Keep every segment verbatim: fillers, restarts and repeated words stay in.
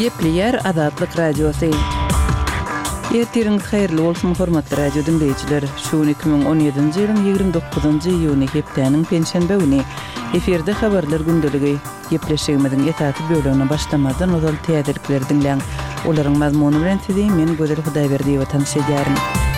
Gepleyer Azatlyk Radiosu. Ertiriniz hayırlı olsun hormatly radio dinleyijiler. Şu iki bin on ýedinji ýylyň ýygrimi dokuzynjy iýuny hepdeniň penşenbe güni eferde habarlar gündeligi gepleşigimiziň etaty bölümine başlamadan ozal täzelikleri dinleň. Olaryň mazmuny bilen sizi men Gözel Hudaýberdiýew tanışýaryn.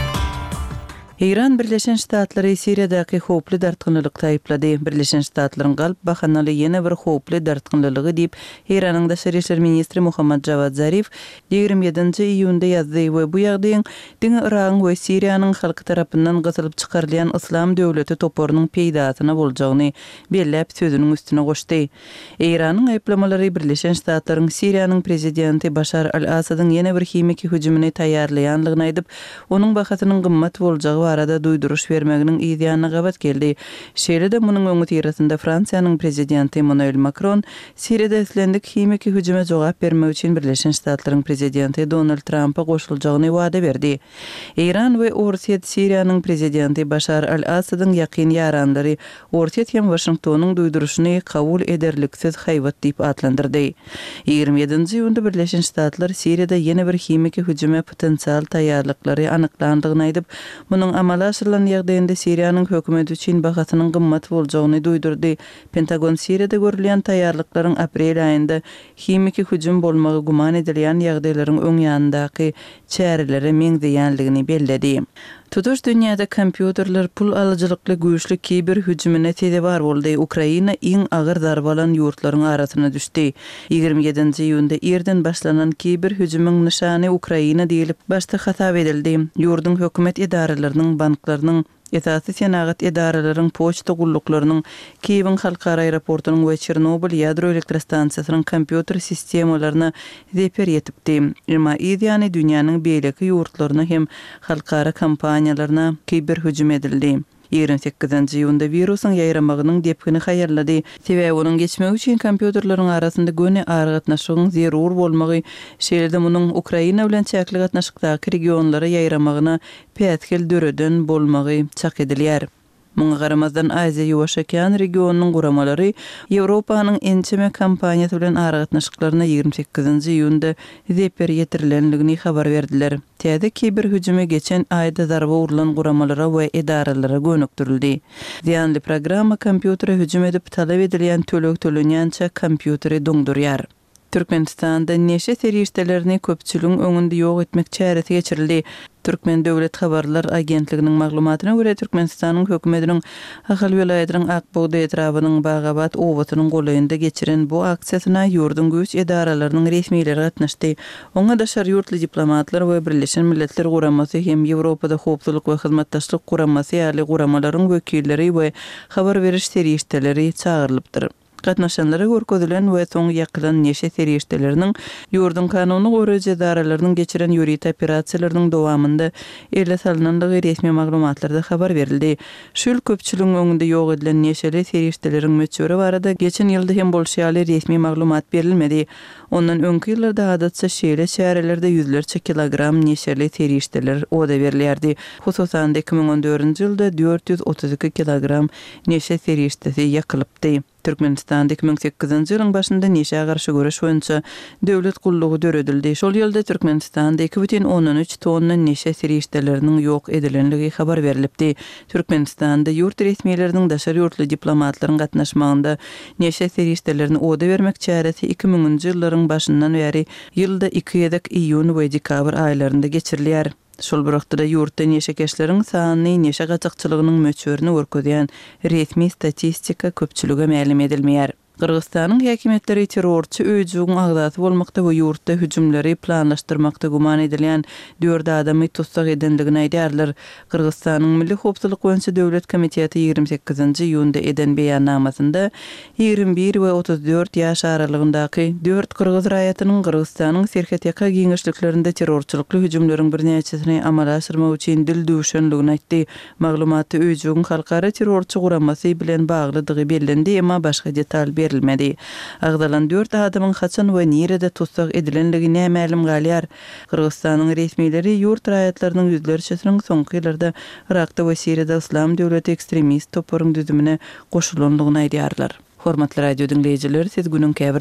İran Birleşen Ştatları Siriýadaky howply dartgynlylyk taýyplady. Birleşen Ştatlaryň galp bahanaly ýene bir howply dartgynlylygy diýip Iranyň Daşary işler ministri Muhammad Javad Zarif ýygrimi ýedinji iýunda ýazdy we bu ýagdaýyň diňe Iran we Siriýanyň halky tarapyndan gasalyp çykarylýan Islam döwleti toporunyň peýdatyna boljagyny belläp sözüniň üstüne goşdy. Iranyň aýplamalary Birleşen Ştatlaryň Siriýanyň prezidenti Başar al-Asadyň ýene bir himiki hüjümine taýýarlaýanlygyny aýdyp, onuň bahatynyň gymmat boljagy arada duýduruş bermeginiň ýa-da gabat geldi. Şeýle-de munyň öňü tirasynda Fransiýanyň prezidenti Emmanuel Macron Siriýada islendik himiki hüjüme jogap bermek üçin Birleşen Ştatlaryň prezidenti Donald Trump'a goşuljagyny wada berdi. Iran we Orsiýet Siriýanyň prezidenti Başar al-Asadyň ýakyn ýaranlary Orsiýet hem Washingtonyň duýduruşyny kabul ederliksiz haýbat diýip atlandyrdy. ýygrimi ýedinji iýunda Birleşen Ştatlar Siriýada ýene bir himiki hüjüme potensial taýýarlyklary anyklandygyny aýdyp, munyň amala aşyrylan ýagdaýynda Siriýanyň hökümeti üçin bahatynyň gymmat boljagyny duýdurdy. Pentagon Siriýada görülýän taýýarlyklaryň aprel aýynda himiki hüjüm bolmagy guman edilýän ýagdaýlaryň öň ýanyndaky çärelere meňzeýänligini belledi. Tutuş dünýäde kompýuterler pul alyjylykly güýçli kiber hüjümine täzebar boldy. Ukraina iň agyr darbalan ýurtlaryň arasyna düşdi. ýygrimi ýedinji iýunda erden başlanan kiber hüjümüň nişany Ukraina diýilip başta hatap edildi. Ýurdun hökümet edaralarynyň, banklarynyň, esasy senagat edaralarynyň, poçta gullyklarynyň, Kiýewiň halkara aeroportunyň we Çernobil ýadro elektrostansiýasynyň kompýuter sistemalaryna zeper ýetipdi. Emma ýa-da dünýäniň beýleki ýurtlaryna hem halkara kampaniýalaryna kiber hüjüm edildi. ýygrimi sekizinji iýunda virusyň ýaýramagynyň depkini haýarlady. Sebäbi onuň geçmegi üçin kompýuterlaryň arasynda göni argatnaşygyň zerur bolmagy, şeýle-de munyň Ukraina bilen çäkli gatnaşykdaky regionlara ýaýramagyna pätkel döreden bolmagy çak edilýär. Muňa garamazdan Aziýa Ýuwaş Okean regionunyň guramalary Ýewropanyň ençeme kampaniýasy bilen aragatnaşyklaryna ýygrimi sekizinji iýunda zeper ýetirilenligini habar berdiler. Täze kiber hüjüme geçen aýda zarba urulan guramalara we edaralara gönükdirildi. Ziýanly programma kompýutere hüjüm edip talap edilýän tölek tölenýänçe kompýuteri doňdurýar. Türkmenistanda neşe serişdelerini köpçülüğün öňünde ýok etmek çäresi geçirildi. Türkmen Döwlet Habarlar Agentliginiň maglumatyna görä Türkmenistanyň hökümetiniň Ahal welaýatynyň Akbogda etrabynyň Bagabat owatynyň golaýynda geçiren bu aksiýasyna ýurdun güýç edaralarynyň resmiýleri gatnaşdy. Oňa daşary ýurtly diplomatlar we Birleşen Milletler Guramasy hem Ýewropada howpsuzlyk we hyzmatdaşlyk guramasy ýaly guramalaryň wekilleri we habar beriş serişdeleri çağırlypdyr. Gatnaşanlara görkezülen we soň ýakylan neşe serişdeleriniň ýurdun kanuny goraýjy edaralarynyň geçiren ýuridik operasiýalarynyň dowamında ele salynanlygy resmi maglumatlarda habar berildi. Şol köpçüligiň öňünde ýok edilen neşeli serişdeleriň möçüri barada geçen ýylda hem bolşýaly resmi maglumat berilmedi. Ondan öňki ýyllarda adatça şeýle şäherlerde yüzlerçe kilogram neşeli serişdeler oda berilýärdi. Hususan iki bin on dördünji ýylda dört ýüz otuz iki kilogram neşe serişdesi ýakylypdy. Türkmenistanda iki bin sekizinji ýylyň başynda neşe garşy görüş boýunça döwlet gullugy döredildi. Şol ýylda Türkmenistanda iki бүтүн oňdan üç tonna neşe serişdeleriniň ýok edilenligi habar berilipdi. Türkmenistanda ýurt resmiýetleriniň daşary ýurtly diplomatlaryň gatnaşmagynda neşe serişdelerini oda bermek çäresi iki miňinji ýyllaryň başyndan beri ýylda iki ýedek iýun we dekabr aýlarynda geçirilýär. Şol wagtda ýurtda neşekeşleriň sanyny, neşe gaçakçylygynyň möçürini görkezýän resmi statistika köpçülüge ma'lum edilmeýär. Kırgızstanyň häkimetleri terrorçy öýjügiň agdaty bolmakda we ýurtda hüjümleri planlaşdyrmakda guman edilýän dört adamy tutsak edenligini aýdýarlar. Kırgızstanyň Milli Howpsuzlyk boýunça Döwlet Komiteti ýygrimi sekizinji iýunda eden beýannamasynda ýygrimi bir we otuz dört ýaş aralygyndaky dört kyrgyz raýatynyň Kırgızstanyň serhetiýaka giňişliklerinde terrorçylykly hüjümleriň birnäçesini amala aşyrmak üçin dil döwüşenligini aýtdy. Maglumaty öýjügiň halkara terrorçy guramasy bilen baglydygy bellendi, emma başga detal berilmedi. Agdalan dört adamyň haçan we nerede tutsak edilenligi näme galýar. Kırgızstanyň resmiýetleri ýurt raýatlarynyň ýüzlerçesiniň soňky ýyllarda Irakda we Siriýada Islam döwleti ekstremist toporuň düzümine goşulanlygyny aýdýarlar. Hormatly radio dinleyijiler, siz günüň käbir